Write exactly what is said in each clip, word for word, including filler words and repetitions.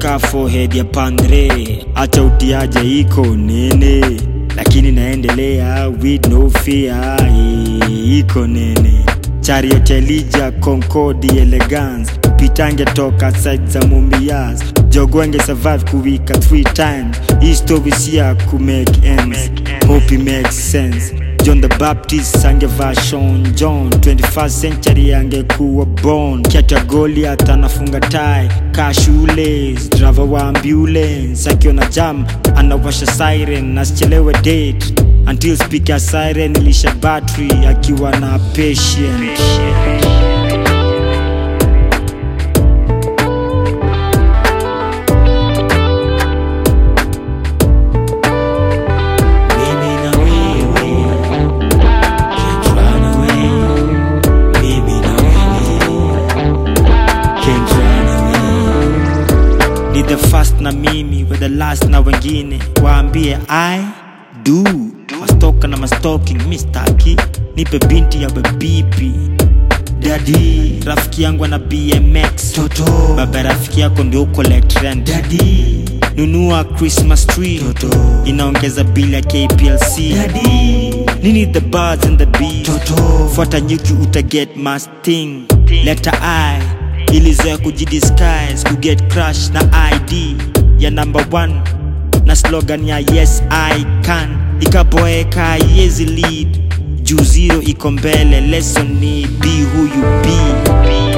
ka forehead ya Pandre, acha utiaje iko nene, lakini naendelea with no fear, iko nene. Chariot Elijah Concorde elegance, pitange toka side za Mumias, jogwenge survive kuwika three times. Hii story siya ku make ends, hope it makes sense. John the Baptist angevaa Sean John, twenty-first century angekuwa born. Kiatu Goliath anafunga tie ka shoelace, driver wa ambulance akiona jam anawasha siren, asichelewe date until speaker siren ilisha battery akiwa na patient. Ni the first na mimi, with the last na wengine, waambie I do. Mastoka na mastalking mistaki, nipe binti ya babibi. Daddy, rafiki yangu na B M X Toto, baba rafiki yako ndio collect rent. Daddy, nunua Christmas tree Toto, inaongeza bill ya K P L C. Daddy, nini the birds and the bees Toto, fuata nyuki uta get masting. Letter I, ilizoea kujidisguise, kuget crush na I D ya number one, na slogan ya yes I can, ikaboeka yezi lead, juu zero iko mbele, lesson ni be who you be.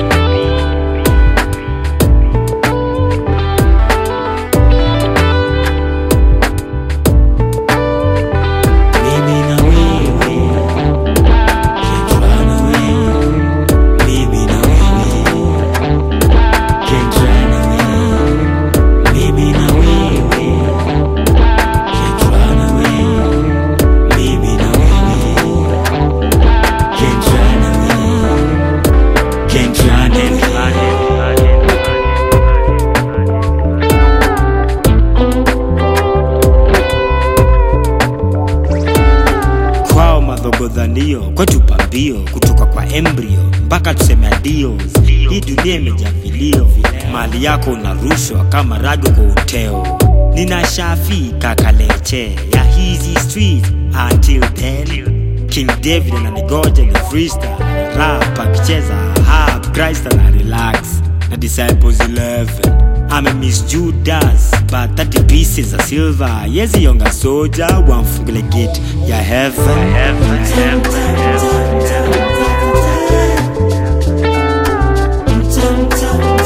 Dhanio kwa tupambio, kutoka kwa embryo mpaka tuseme adios. Hii dunia imejaa vilio, mali yako unarushwa kama rago kwa uteo. Nina shafi kakaleche ya hizi streets until then. King David ananigoja ni freestyle, rap akicheza harp, Christ na relax na disciples eleven. I'm a Miss Judas, but thirty pieces of silver. Yes, younger soldier, one fungule gate ya heaven, heaven, heaven, heaven, heaven.